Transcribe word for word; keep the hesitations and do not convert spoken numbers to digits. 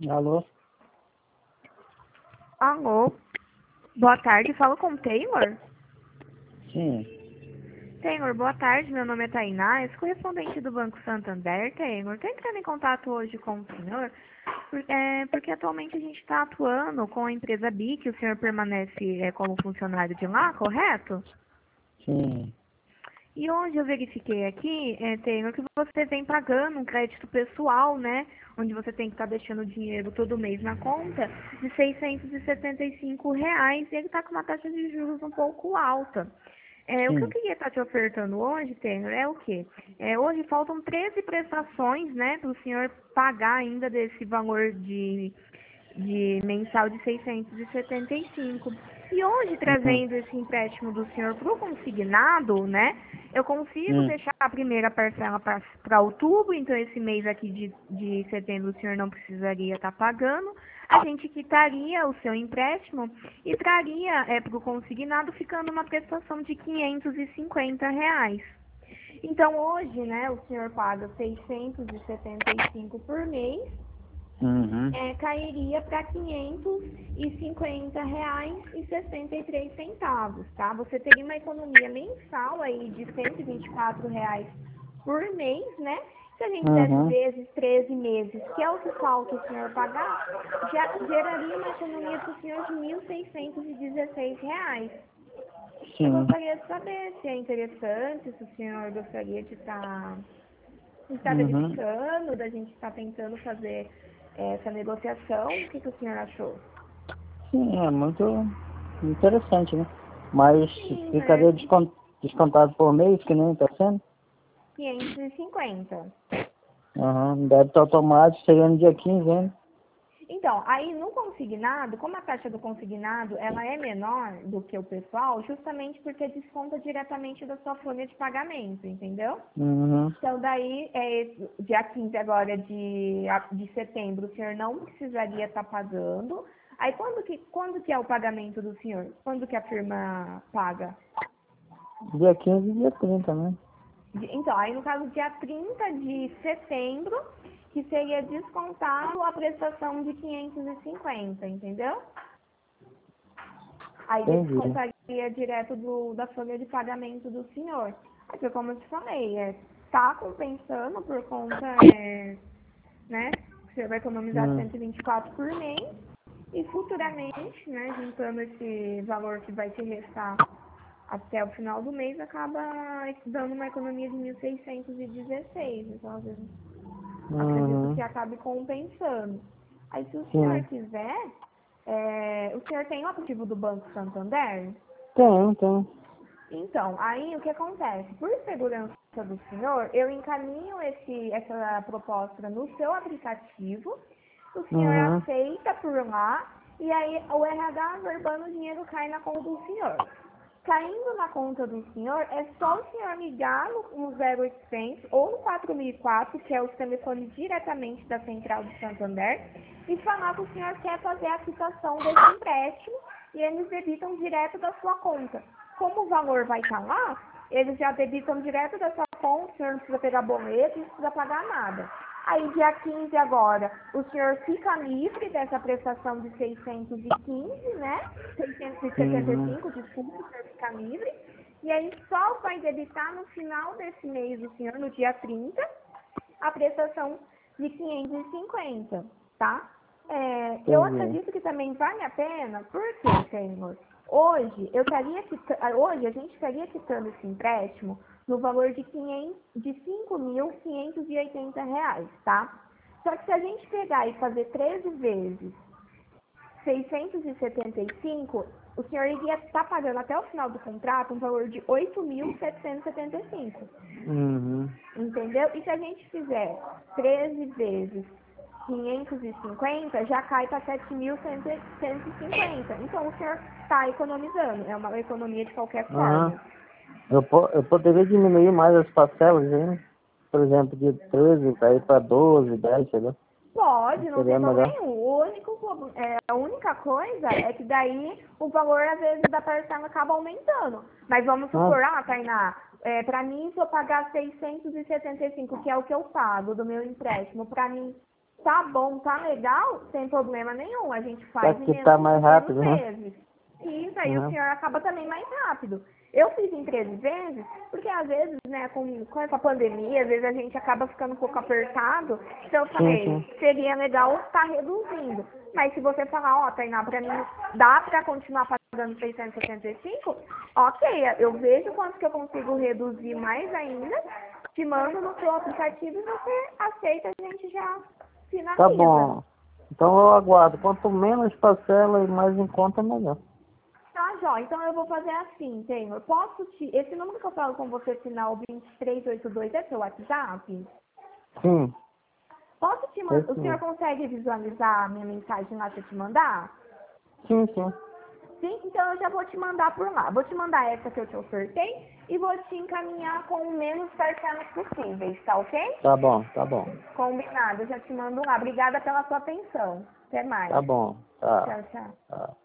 Alô? Alô, boa tarde, falo com o Taylor. Sim. Taylor, boa tarde, meu nome é Tainá, eu sou correspondente do Banco Santander. Taylor, estou entrando em contato hoje com o senhor, por- é, porque atualmente a gente está atuando com a empresa B I C, o senhor permanece é, como funcionário de lá, correto? Sim. E onde eu verifiquei aqui, é, Taylor, que você vem pagando um crédito pessoal, né? Onde você tem que estar deixando dinheiro todo mês na conta de seiscentos e setenta e cinco reais e ele está com uma taxa de juros um pouco alta. É, o que eu Sim. queria estar te ofertando hoje, Taylor, é o quê? É, hoje faltam treze prestações, né, para o senhor pagar ainda desse valor de de mensal de seiscentos e setenta e cinco. E hoje, Hum. trazendo esse empréstimo do senhor para o consignado, né, eu consigo Hum. deixar a primeira parcela para outubro, então esse mês aqui de, de setembro o senhor não precisaria estar pagando, a gente quitaria o seu empréstimo e traria é, para o consignado, ficando uma prestação de quinhentos e cinquenta reais. Então hoje, né, o senhor paga seiscentos e setenta e cinco por mês, Uhum. é, cairia para quinhentos e cinquenta reais e sessenta e três centavos, tá? Você teria uma economia mensal aí de cento e vinte e quatro reais por mês, né? Se a gente desse Uhum. vezes treze meses, que é o que falta o senhor pagar, já geraria uma economia para o senhor de mil seiscentos e dezesseis reais. Eu Sim. gostaria de saber se é interessante, se o senhor gostaria de estar está Uhum. verificando, da gente estar tentando fazer essa negociação. O que, que o senhor achou? Sim, é muito interessante, né? Mas Sim, né? ficaria descon- descontado por mês, que nem está sendo? quinhentos e cinquenta. Uhum. Débito automático seria no dia quinze, né? Então, aí no consignado, como a taxa do consignado ela é menor do que o pessoal, justamente porque desconta diretamente da sua folha de pagamento, entendeu? Uhum. Então, daí, é, dia quinze agora de, de setembro, o senhor não precisaria estar pagando. Aí, quando que, quando que é o pagamento do senhor? Quando que a firma paga? Dia quinze e dia trinta, né? De- Então, aí no caso, dia trinta de setembro, que seria descontado a prestação de quinhentos e cinquenta, entendeu? Aí Entendi. descontaria direto do, da folha de pagamento do senhor. Porque, como eu te falei, é, tá compensando por conta, é, né? Você vai economizar Hum. cento e vinte e quatro por mês. E futuramente, né, juntando esse valor que vai te restar até o final do mês, acaba dando uma economia de mil seiscentos e dezesseis. Então, às vezes, acredito Uhum. que acabe compensando. Aí, se o senhor Sim. quiser, é, o senhor tem o aplicativo do Banco Santander? Tem, tem. Então, aí o que acontece? Por segurança do senhor, eu encaminho esse, essa proposta no seu aplicativo, o senhor Uhum. aceita por lá, e aí o R H verbando o dinheiro cai na conta do senhor. Caindo na conta do senhor, é só o senhor ligar no, no zero oitocentos ou no quatro mil e quatro, que é o telefone diretamente da Central de Santander, e falar que o senhor quer fazer a quitação desse empréstimo e eles debitam direto da sua conta. Como o valor vai estar lá, eles já debitam direto da sua conta, o senhor não precisa pegar boleto, não precisa pagar nada. Aí, dia quinze agora, o senhor fica livre dessa prestação de seiscentos e quinze, né? seiscentos e setenta e Uhum. cinco, desculpa, o senhor fica livre. E aí, só vai debitar no final desse mês, o senhor, no dia trinta, a prestação de quinhentos e cinquenta, tá? É, eu Entendi. acredito que também vale a pena, por quê, Senhor? Hoje, eu estaria quita- ah, hoje a gente estaria quitando esse empréstimo no valor de, quinhentos de cinco mil quinhentos e oitenta reais, tá? Só que se a gente pegar e fazer treze vezes seiscentos e setenta e cinco, o senhor iria estar pagando até o final do contrato um valor de oito mil setecentos e setenta e cinco. Uhum. Entendeu? E se a gente fizer treze vezes quinhentos e cinquenta, já cai para sete mil cento e cinquenta. Então o senhor está economizando. É uma economia de qualquer Aham. forma. Eu, po eu poderia diminuir mais as parcelas, hein? Por exemplo, de treze cair para doze, dez, sei lá. Pode, não Seria tem problema melhor. nenhum. O único, pro- é, a única coisa é que daí o valor, às vezes, da parcela acaba aumentando. Mas vamos Ah, supor, ah, Tainá, é, para mim, se eu pagar seiscentos e setenta e cinco, que é o que eu pago do meu empréstimo, para mim, Tá bom, tá legal, sem problema nenhum. A gente Só faz em que menos, tá mais em rápido, menos né? vezes. Isso, aí o Uhum. senhor acaba também mais rápido. Eu fiz em treze vezes, porque às vezes, né, com, com essa pandemia, às vezes a gente acaba ficando um pouco apertado. Então eu Sim, falei, sim. seria legal estar reduzindo. Mas se você falar, ó, Tainá, pra mim dá pra continuar pagando seiscentos e sessenta e cinco, ok, eu vejo quanto que eu consigo reduzir mais ainda, te mando no seu aplicativo e você aceita, a gente já Tá finaliza. bom. Então eu aguardo. Quanto menos parcela e mais em conta, melhor. Tá, Jó. Então eu vou fazer assim, Taylor. Posso te... Esse número que eu falo com você, final dois três oito dois, é seu WhatsApp? Sim, Posso te é mandar... O isso senhor mesmo. consegue visualizar a minha mensagem lá se eu te mandar? Sim, sim. Sim, então eu já vou te mandar por lá. Vou te mandar essa que eu te ofertei e vou te encaminhar com o menos parcelas possíveis, tá ok? Tá bom, tá bom. Combinado, eu já te mando lá. Obrigada pela sua atenção. Até mais. Tá bom. Tá. Tchau, tchau. Tá.